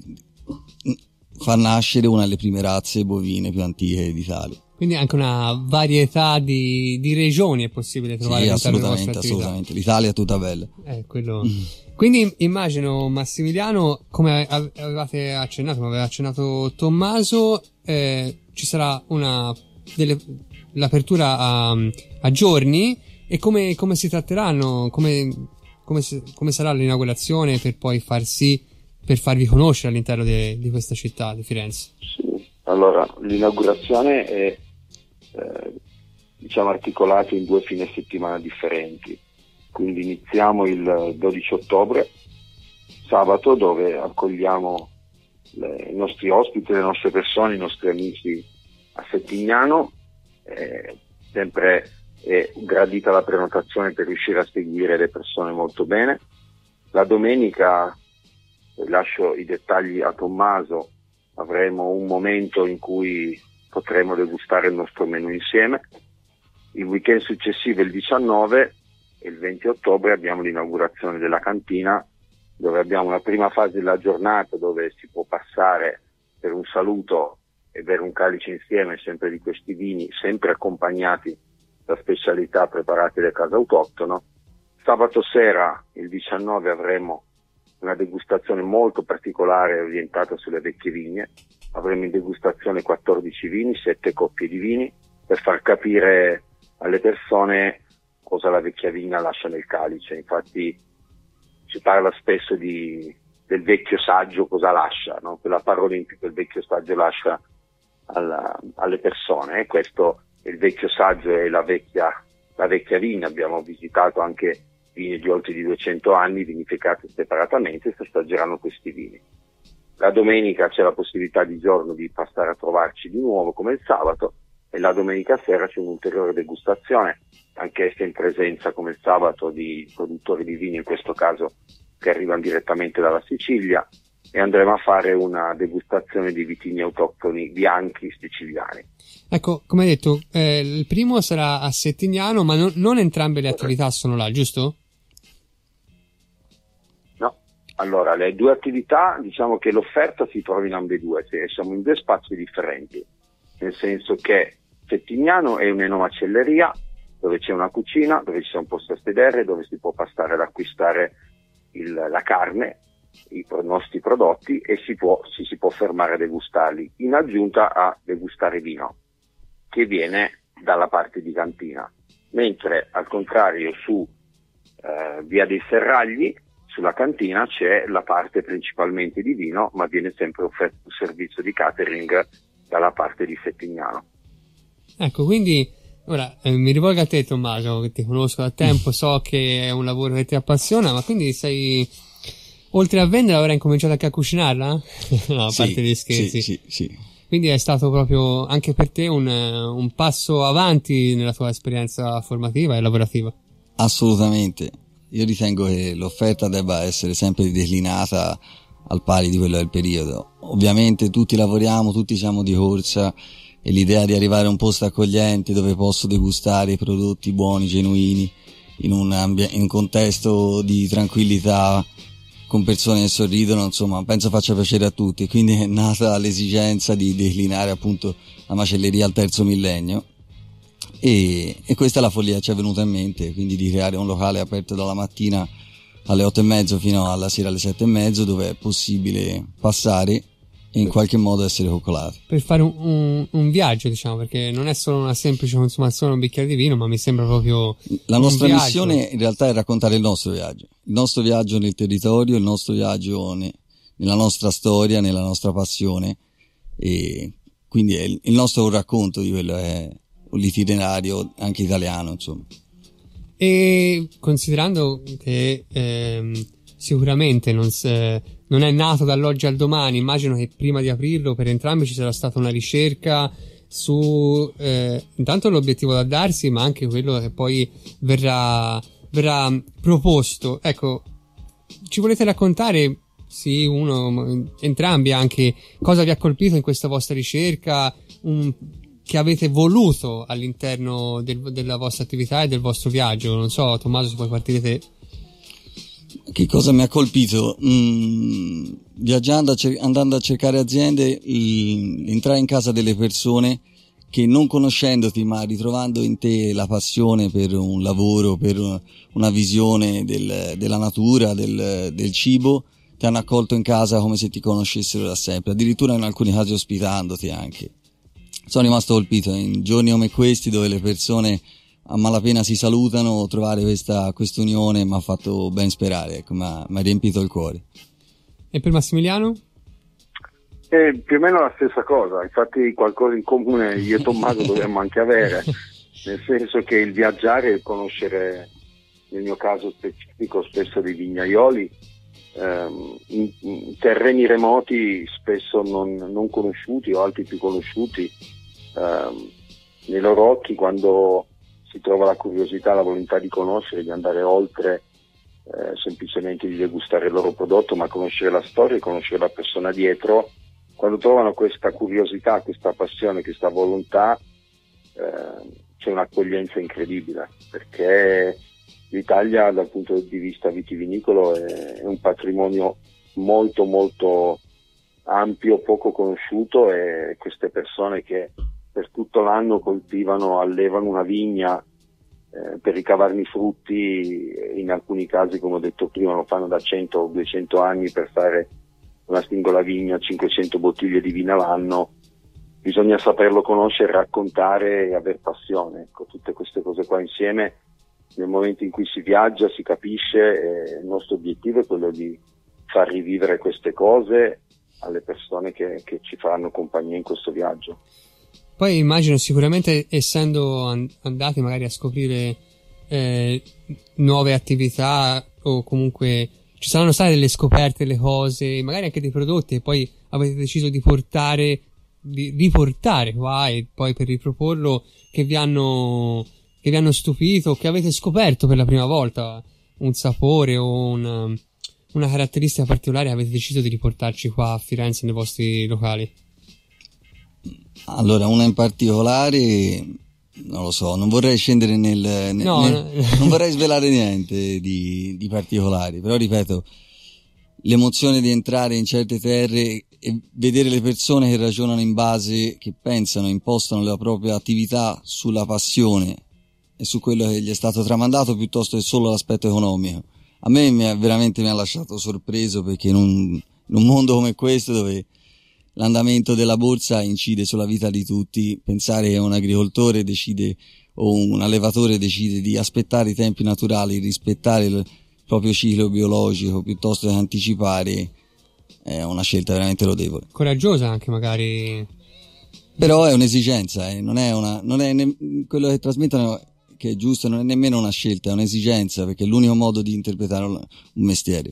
fa nascere una delle prime razze bovine più antiche d'Italia. Quindi anche una varietà di, di regioni è possibile trovare sì, all'interno delle assolutamente, vostre attività. assolutamente. L'Italia è tutta bella. Eh, quello... mm. Quindi immagino, Massimiliano, come avevate accennato, come aveva accennato Tommaso, eh, ci sarà una delle, l'apertura a, a giorni, e come, come si tratteranno, come, come, come sarà l'inaugurazione per poi far sì, per farvi conoscere all'interno de, di questa città, di Firenze? Sì. Allora, l'inaugurazione è eh, diciamo articolata in due fine settimana differenti. Quindi iniziamo il dodici ottobre, sabato, dove accogliamo le, i nostri ospiti, le nostre persone, i nostri amici a Settignano. Eh, sempre è gradita la prenotazione per riuscire a seguire le persone molto bene. La domenica, lascio i dettagli a Tommaso, avremo un momento in cui potremo degustare il nostro menù insieme. Il weekend successivo, il diciannove e il venti ottobre, abbiamo l'inaugurazione della cantina, dove abbiamo la prima fase della giornata dove si può passare per un saluto e bere un calice insieme, sempre di questi vini, sempre accompagnati da specialità preparate da casa autoctono. Sabato sera, il diciannove, avremo una degustazione molto particolare orientata sulle vecchie vigne. Avremo in degustazione quattordici vini, sette coppie di vini, per far capire alle persone cosa la vecchia vigna lascia nel calice. Infatti si parla spesso di, del vecchio saggio cosa lascia, no? Quella parola in più che il vecchio saggio lascia alla, alle persone, e questo il vecchio saggio è la vecchia, la vecchia vigna. Abbiamo visitato anche vini di oltre di duecento anni, vinificati separatamente, e si assaggeranno questi vini. La domenica c'è la possibilità di giorno di passare a trovarci di nuovo come il sabato, e la domenica sera c'è un'ulteriore degustazione, anch'essa in presenza come il sabato di produttori di vini, in questo caso che arrivano direttamente dalla Sicilia, e andremo a fare una degustazione di vitigni autoctoni bianchi siciliani. Ecco, come hai detto, eh, il primo sarà a Settignano, ma non, non entrambe le attività sono là, giusto? No, allora le due attività, diciamo che l'offerta si trova in ambedue, cioè siamo in due spazi differenti, nel senso che Settignano è un'enomacelleria dove c'è una cucina, dove ci sono posti a sedere, dove si può passare ad acquistare il, la carne, i nostri prodotti, e si può, ci si può fermare a degustarli, in aggiunta a degustare vino che viene dalla parte di cantina. Mentre al contrario su eh, Via dei Serragli, sulla cantina, c'è la parte principalmente di vino, ma viene sempre offerto un servizio di catering dalla parte di Settignano. Ecco, quindi ora eh, mi rivolgo a te, Tommaso, che ti conosco da tempo, so che è un lavoro che ti appassiona, ma quindi sei, oltre a vendere, avrai incominciato anche a cucinarla? No, a sì, parte gli scherzi. Sì, sì, sì. Quindi è stato proprio anche per te un, un passo avanti nella tua esperienza formativa e lavorativa? Assolutamente. Io ritengo che l'offerta debba essere sempre declinata al pari di quello del periodo. Ovviamente tutti lavoriamo, tutti siamo di corsa, e l'idea di arrivare a un posto accogliente dove posso degustare i prodotti buoni, genuini, in un, ambi- in un contesto di tranquillità, con persone che sorridono, insomma, penso faccia piacere a tutti. Quindi è nata l'esigenza di declinare appunto la macelleria al terzo millennio, e, e questa è la follia che ci è venuta in mente, quindi di creare un locale aperto dalla mattina alle otto e mezzo fino alla sera alle sette e mezzo, dove è possibile passare e in qualche modo essere coccolati. Per fare un, un, un viaggio, diciamo, perché non è solo una semplice consumazione di un bicchiere di vino, ma mi sembra proprio la nostra un missione in realtà è raccontare il nostro viaggio, il nostro viaggio nel territorio, il nostro viaggio ne, nella nostra storia, nella nostra passione, e quindi è il, il nostro è un racconto di quello che è l'itinerario anche italiano, insomma. E considerando che ehm, sicuramente non, se, non è nato dall'oggi al domani. Immagino che prima di aprirlo per entrambi ci sarà stata una ricerca su eh, intanto l'obiettivo da darsi, ma anche quello che poi verrà, verrà proposto. Ecco, ci volete raccontare, sì, uno, entrambi anche, cosa vi ha colpito in questa vostra ricerca, un, che avete voluto all'interno del, della vostra attività e del vostro viaggio? Non so, Tommaso, se puoi partire te. Che cosa mi ha colpito? Mm, viaggiando, a cer- andando a cercare aziende, l- entrare in casa delle persone che, non conoscendoti ma ritrovando in te la passione per un lavoro, per una visione del, della natura, del, del cibo, ti hanno accolto in casa come se ti conoscessero da sempre, addirittura in alcuni casi ospitandoti anche. Sono rimasto colpito in giorni come questi, dove le persone a malapena si salutano, trovare questa unione mi ha fatto ben sperare, ecco, mi ha riempito il cuore. E per Massimiliano? Eh, più o meno la stessa cosa, infatti qualcosa in comune io e Tommaso dovremmo anche avere, nel senso che il viaggiare e conoscere, nel mio caso specifico, spesso dei vignaioli, ehm, in, in terreni remoti, spesso non, non conosciuti o altri più conosciuti, ehm, nei loro occhi, quando si trova la curiosità, la volontà di conoscere, di andare oltre eh, semplicemente di degustare il loro prodotto, ma conoscere la storia e conoscere la persona dietro. Quando trovano questa curiosità, questa passione, questa volontà, eh, c'è un'accoglienza incredibile, perché l'Italia dal punto di vista vitivinicolo è, è un patrimonio molto molto ampio, poco conosciuto, e queste persone che per tutto l'anno coltivano, allevano una vigna eh, per ricavarne i frutti, in alcuni casi, come ho detto prima, lo fanno da cento o duecento anni per fare una singola vigna, cinquecento bottiglie di vino all'anno. Bisogna saperlo conoscere, raccontare e aver passione. Ecco, tutte queste cose qua insieme, nel momento in cui si viaggia, si capisce, e il nostro obiettivo è quello di far rivivere queste cose alle persone che, che ci faranno compagnia in questo viaggio. Poi immagino, sicuramente, essendo andati magari a scoprire eh, nuove attività, o comunque ci saranno state delle scoperte, delle cose, magari anche dei prodotti, e poi avete deciso di portare, di riportare qua, e poi per riproporlo, che vi hanno, che vi hanno stupito, che avete scoperto per la prima volta un sapore o una, una caratteristica particolare, avete deciso di riportarci qua a Firenze nei vostri locali. Allora, una in particolare, non lo so, non vorrei scendere nel, nel, no, nel no. non vorrei svelare niente di, di particolari, però ripeto, l'emozione di entrare in certe terre e vedere le persone che ragionano in base, che pensano, impostano la propria attività sulla passione e su quello che gli è stato tramandato, piuttosto che solo l'aspetto economico. A me mi ha, veramente mi ha lasciato sorpreso, perché in un, in un mondo come questo, dove l'andamento della borsa incide sulla vita di tutti, pensare che un agricoltore decide o un allevatore decide di aspettare i tempi naturali, rispettare il proprio ciclo biologico piuttosto che anticipare, è una scelta veramente lodevole. Coraggiosa anche, magari. Però è un'esigenza, eh. non è una, non è ne, quello che trasmettono, che è giusto, non è nemmeno una scelta, è un'esigenza, perché è l'unico modo di interpretare un mestiere.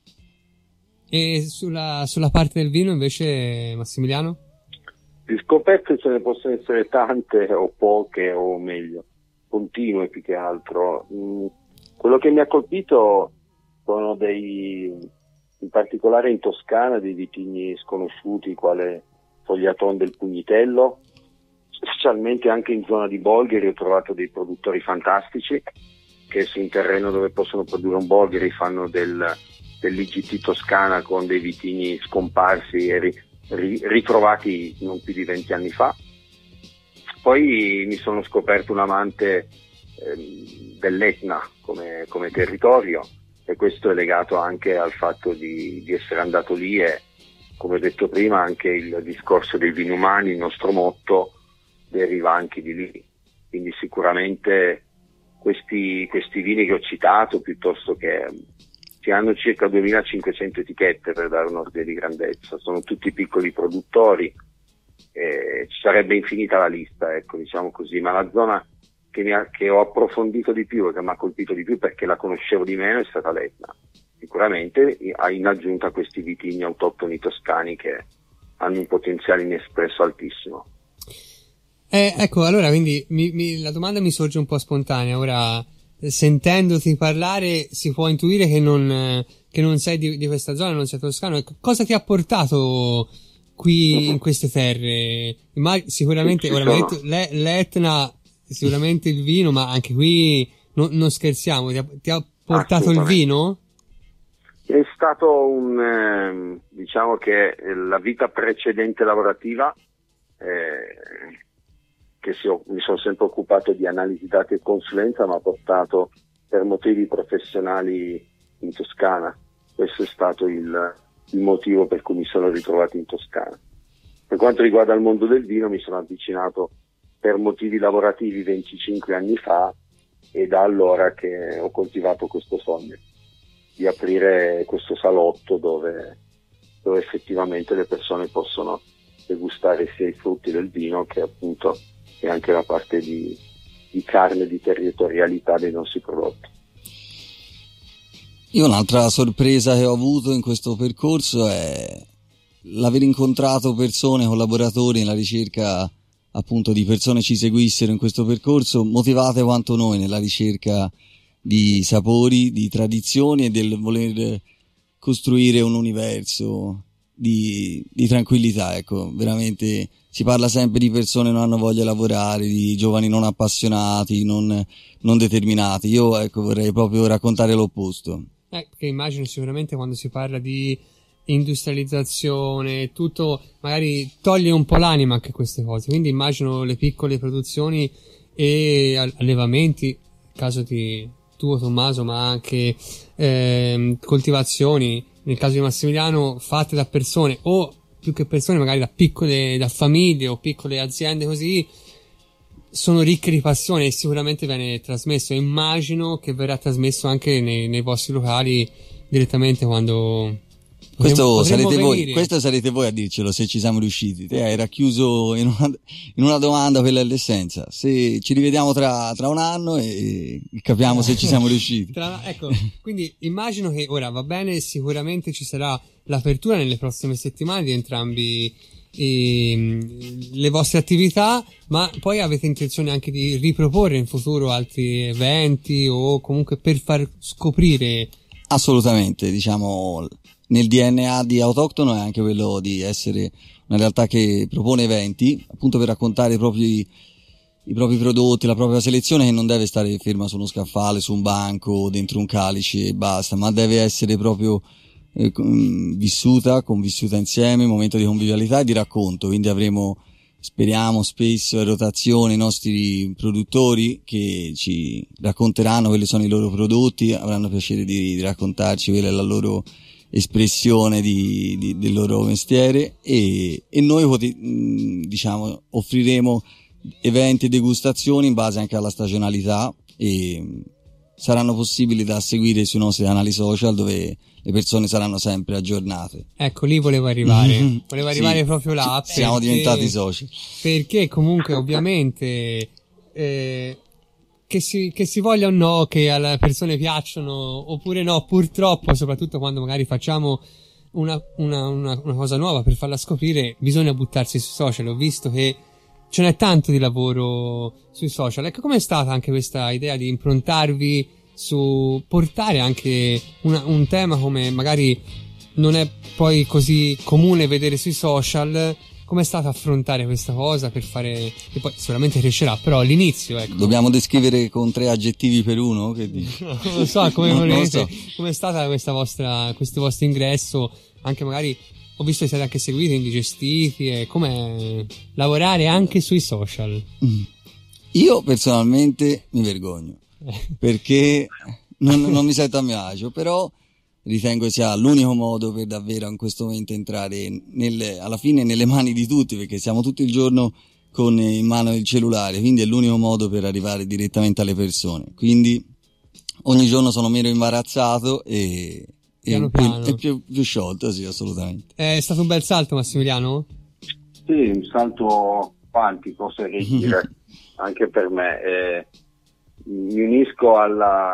E sulla, sulla parte del vino invece, Massimiliano? Di scoperte ce ne possono essere tante, o poche, o meglio, continue più che altro. Mm, quello che mi ha colpito sono dei, in particolare in Toscana, dei vitigni sconosciuti, quale Fogliaton del Pugnitello, specialmente anche in zona di Bolgheri ho trovato dei produttori fantastici, che su un terreno dove possono produrre un Bolgheri fanno del dell'I G T Toscana con dei vitigni scomparsi e ri, ri, ritrovati non più di venti anni fa. Poi mi sono scoperto un amante eh, dell'Etna come, come territorio, e questo è legato anche al fatto di, di essere andato lì, e come ho detto prima anche il discorso dei vini umani, il nostro motto, deriva anche di lì. Quindi sicuramente questi, questi vini che ho citato, piuttosto che che hanno circa duemilacinquecento etichette, per dare un ordine di grandezza, sono tutti piccoli produttori, eh, ci sarebbe infinita la lista, ecco, diciamo così, ma la zona che, mi ha, che ho approfondito di più e che mi ha colpito di più, perché la conoscevo di meno, è stata l'Etna, sicuramente. sicuramente in aggiunta a questi vitigni autoctoni toscani che hanno un potenziale inespresso altissimo. Eh, ecco, allora, quindi mi, mi, la domanda mi sorge un po' spontanea. Ora, sentendoti parlare, si può intuire che non, che non sei di, di questa zona, non sei toscano. Cosa ti ha portato qui in queste terre? Ma sicuramente, Ci ora mi hai sono. detto, l'E- l'Etna, sicuramente il vino, ma anche qui no, non scherziamo, ti ha, ti ha portato il vino? È stato un, eh, diciamo che la vita precedente lavorativa, eh, che si, mi sono sempre occupato di analisi dati e consulenza, mi ha portato per motivi professionali in Toscana. Questo è stato il, il motivo per cui mi sono ritrovato in Toscana. Per quanto riguarda il mondo del vino, mi sono avvicinato per motivi lavorativi venticinque anni fa, e da allora che ho coltivato questo sogno di aprire questo salotto dove, dove effettivamente le persone possono degustare sia i frutti del vino che appunto e anche la parte di, di carne, di territorialità dei nostri prodotti. Io un'altra sorpresa che ho avuto in questo percorso è l'aver incontrato persone, collaboratori nella ricerca appunto di persone ci seguissero in questo percorso, motivate quanto noi nella ricerca di sapori, di tradizioni e del voler costruire un universo di, di tranquillità. Ecco, veramente si parla sempre di persone che non hanno voglia di lavorare, di giovani non appassionati, non, non determinati. Io ecco vorrei proprio raccontare l'opposto. Eh, perché immagino sicuramente quando si parla di industrializzazione, tutto magari toglie un po' l'anima anche queste cose, quindi immagino le piccole produzioni e allevamenti, caso di tuo Tommaso, ma anche ehm, coltivazioni, nel caso di Massimiliano, fatte da persone o più che persone magari da piccole, da famiglie o piccole aziende, così sono ricche di passione e sicuramente viene trasmesso. Immagino che verrà trasmesso anche nei, nei vostri locali direttamente quando questo sarete venire. voi questo sarete voi a dircelo se ci siamo riusciti. Te hai racchiuso in una, in una domanda, quella è l'essenza. Se ci rivediamo tra, tra un anno e capiamo se ci siamo riusciti. Tra, ecco, quindi immagino che ora va bene, sicuramente ci sarà l'apertura nelle prossime settimane di entrambi i, le vostre attività, ma poi avete intenzione anche di riproporre in futuro altri eventi o comunque per far scoprire? Assolutamente, diciamo nel D N A di Autoctono è anche quello di essere una realtà che propone eventi appunto per raccontare i propri, i propri prodotti, la propria selezione, che non deve stare ferma su uno scaffale, su un banco, dentro un calice e basta, ma deve essere proprio eh, vissuta, convissuta insieme, un momento di convivialità e di racconto. Quindi avremo, speriamo, spesso in rotazione i nostri produttori che ci racconteranno quelli sono i loro prodotti, avranno piacere di, di raccontarci quella è la loro espressione di, di, del loro mestiere, e, e noi diciamo offriremo eventi e degustazioni in base anche alla stagionalità, e saranno possibili da seguire sui nostri canali social dove le persone saranno sempre aggiornate. Ecco, lì volevo arrivare volevo arrivare sì, proprio là siamo perché, diventati soci perché comunque ovviamente eh, Che si, che si voglia o no, che alle persone piacciono oppure no, purtroppo, soprattutto quando magari facciamo una, una, una, una cosa nuova per farla scoprire, bisogna buttarsi sui social. Ho visto che ce n'è tanto di lavoro sui social. Ecco, com'è stata anche questa idea di improntarvi su portare anche una, un tema come magari non è poi così comune vedere sui social? Come è stato affrontare questa cosa per fare, che poi sicuramente crescerà, però all'inizio, ecco. Dobbiamo descrivere con tre aggettivi per uno? Che dici? Non lo so, come non, volete. Non so. Come è stata questa vostra, questo vostro ingresso? Anche magari, ho visto che siete anche seguiti, indigestiti, e come lavorare anche sui social? Io personalmente mi vergogno, perché non, non mi sento a mio agio, però ritengo sia l'unico modo per davvero in questo momento entrare nelle, alla fine nelle mani di tutti, perché siamo tutto il giorno con in mano il cellulare, quindi è l'unico modo per arrivare direttamente alle persone. Quindi ogni giorno sono meno imbarazzato e, piano e, piano. e più, più sciolto, sì, assolutamente. È stato un bel salto, Massimiliano? Sì, un salto quantico, oserei dire, anche per me. Eh, mi unisco alla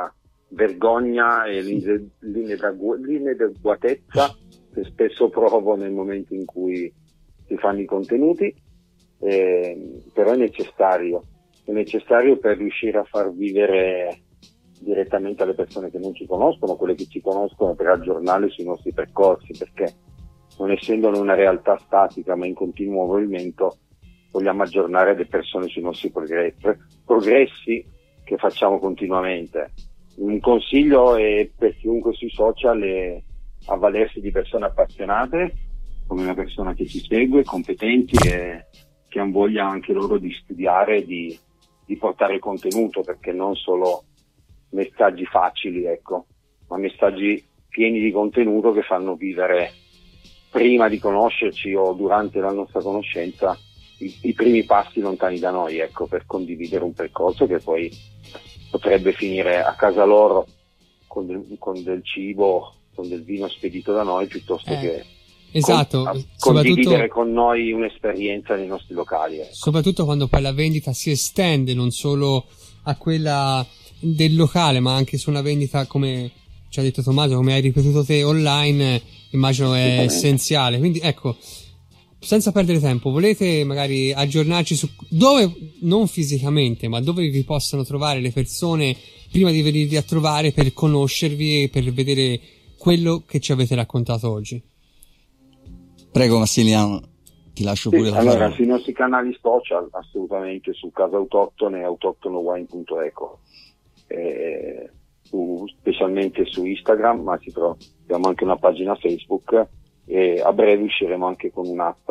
vergogna e l'ine- l'inedagu- l'inadeguatezza che spesso provo nel momento in cui si fanno i contenuti, eh, però è necessario, è necessario per riuscire a far vivere direttamente alle persone che non ci conoscono, quelle che ci conoscono, per aggiornarle sui nostri percorsi, perché non essendo noi una realtà statica ma in continuo movimento, vogliamo aggiornare le persone sui nostri progressi, progressi che facciamo continuamente. Un consiglio è per chiunque sui social è avvalersi di persone appassionate, come una persona che ci segue, competenti e che hanno voglia anche loro di studiare, di, di portare contenuto, perché non solo messaggi facili, ecco, ma messaggi pieni di contenuto che fanno vivere, prima di conoscerci o durante la nostra conoscenza, i, i primi passi lontani da noi, ecco, per condividere un percorso che poi potrebbe finire a casa loro con del, con del cibo, con del vino spedito da noi, piuttosto eh, che esatto, con, condividere con noi un'esperienza nei nostri locali, ecco. Soprattutto quando poi la vendita si estende non solo a quella del locale, ma anche su una vendita, come ci ha detto Tommaso, come hai ripetuto te, online, immagino è essenziale. Quindi ecco, senza perdere tempo, volete magari aggiornarci su dove, non fisicamente, ma dove vi possano trovare le persone prima di venirvi a trovare, per conoscervi e per vedere quello che ci avete raccontato oggi? Prego Massimiliano, ti lascio sì, pure la allora, parola. sui nostri canali social, assolutamente, su Casa Autoctone, autoctonowine punto eco, eh, su, specialmente su Instagram, ma ci troviamo, abbiamo anche una pagina Facebook, e a breve usciremo anche con un'app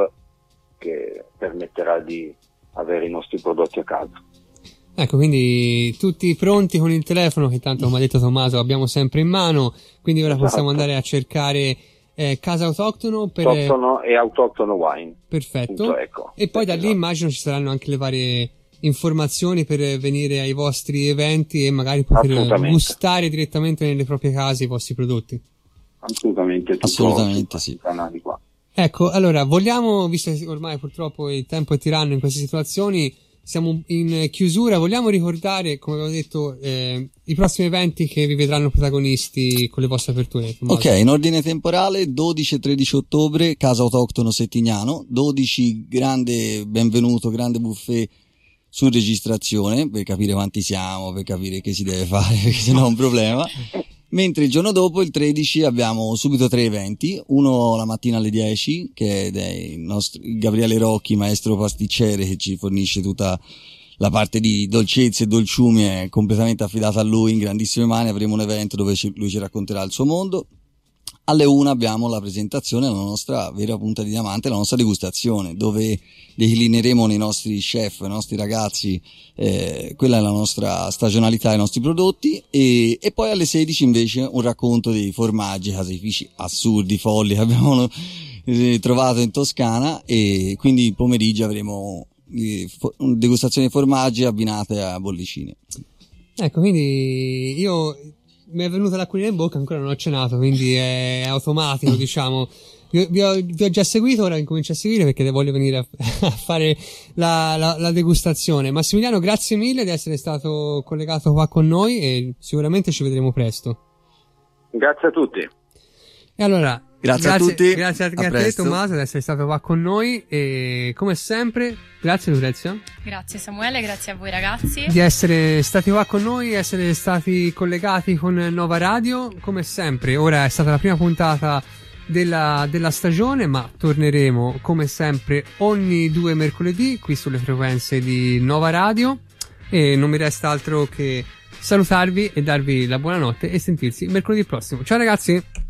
che permetterà di avere i nostri prodotti a casa. Ecco, quindi tutti pronti con il telefono, che tanto, come ha detto Tommaso, abbiamo sempre in mano, quindi ora Esatto. possiamo andare a cercare eh, Casa Autoctono per... Autoctono e Autoctono Wine. Perfetto. Ecco. E poi da lì esatto. immagino ci saranno anche le varie informazioni per venire ai vostri eventi e magari poter gustare direttamente nelle proprie case i vostri prodotti. Assolutamente, tutto assolutamente sì. Canali qua. Ecco, allora vogliamo, visto che ormai purtroppo il tempo è tiranno in queste situazioni, siamo in chiusura, vogliamo ricordare, come avevo detto, eh, i prossimi eventi che vi vedranno protagonisti con le vostre aperture. Tommaso. Ok, in ordine temporale, dodici e tredici ottobre, Casa Autoctono Settignano, dodici grande benvenuto, grande buffet su registrazione, per capire quanti siamo, per capire che si deve fare, perché sennò è un problema. Mentre il giorno dopo, il tredici, abbiamo subito tre eventi, uno la mattina alle dieci, che è il nostro Gabriele Rocchi, maestro pasticcere, che ci fornisce tutta la parte di dolcezze e dolciumi, è completamente affidata a lui, in grandissime mani. Avremo un evento dove ci, lui ci racconterà il suo mondo. Alle una abbiamo la presentazione della nostra vera punta di diamante, la nostra degustazione, dove declineremo nei nostri chef, i nostri ragazzi, eh, quella è la nostra stagionalità, i nostri prodotti, e, e poi alle sedici invece un racconto dei formaggi, caseifici assurdi, folli che abbiamo eh, trovato in Toscana, e quindi il pomeriggio avremo eh, fo- degustazioni di formaggi abbinate a bollicine. Ecco, quindi io... mi è venuta l'acquolina in bocca, ancora non ho cenato, quindi è automatico, diciamo. Vi, vi, ho, vi ho già seguito, ora incomincio a seguire perché voglio venire a, a fare la, la, la degustazione. Massimiliano, grazie mille di essere stato collegato qua con noi e sicuramente ci vedremo presto. Grazie a tutti. E allora, grazie, grazie a tutti. Grazie a, a te Tommaso di essere stato qua con noi e come sempre, grazie Lucrezia. Grazie Samuele, grazie a voi ragazzi. Di essere stati qua con noi, essere stati collegati con Nova Radio, come sempre. Ora è stata la prima puntata della, della stagione, ma torneremo come sempre ogni due mercoledì qui sulle frequenze di Nova Radio e non mi resta altro che salutarvi e darvi la buonanotte e sentirsi mercoledì prossimo. Ciao ragazzi!